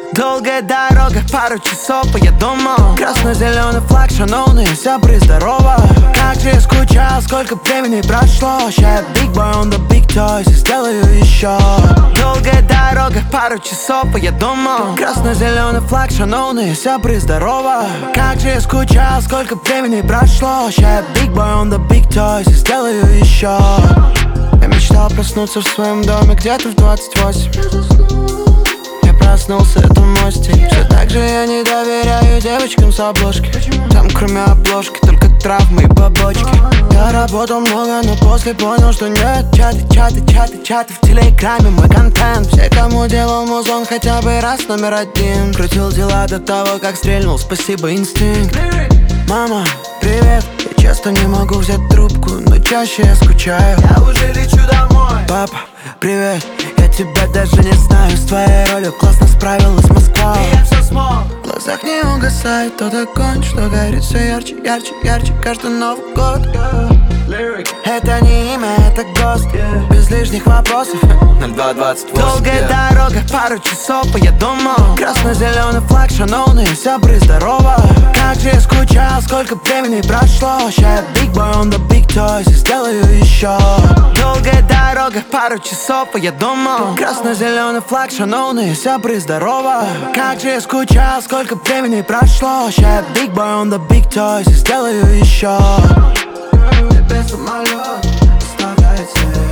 Долгая дорога, пару часов, и я дома. Красно-зеленый флаг, шановные сябры, здорово. Как же я скучал, сколько времени прошло. Сейчас я big boy on the big toys, и сделаю еще. Долгая дорога, пару часов, и я дома. Красно-зеленый флаг, шановные сябры, здорово. Как же я скучал, сколько времени прошло. Сейчас я big boy on the big toys, и сделаю еще. Я мечтал проснуться в своем доме где-то в 28. Проснулся, это мой стиль. Все так же я не доверяю девочкам с обложки. Там кроме обложки только травмы и побочки. Я работал много, но после понял, что нет. Чаты в телеграме, мой контент. Все, кому делал музон хотя бы раз номер один. Крутил дела до того, как стрельнул, спасибо, инстинкт. Мама, привет. Я часто не могу взять трубку, но чаще я скучаю. Я уже лечу домой. Папа, привет. Я тебя даже не знаю. С твоей ролью классно справилась Москва. И я все смог. В глазах не угасает тот огонь, что горит все ярче, ярче, ярче каждый Новый год. Это не имя, это гост. Без лишних вопросов. 0228. Долгая дорога, пару часов, и я дома. Красно-зеленый флаг, шановные сябры, здорово. Как же я скучал, сколько времени прошло. Сейчас я big boy on the big toys, и сделаю еще. Долгая дорога, пару часов, и я дома. Красно-зеленый флаг, шановные сябры, здорово. Как же я скучал, сколько времени прошло. Сейчас я big boy on the big toys, и сделаю еще. Тебе самолет оставляет след.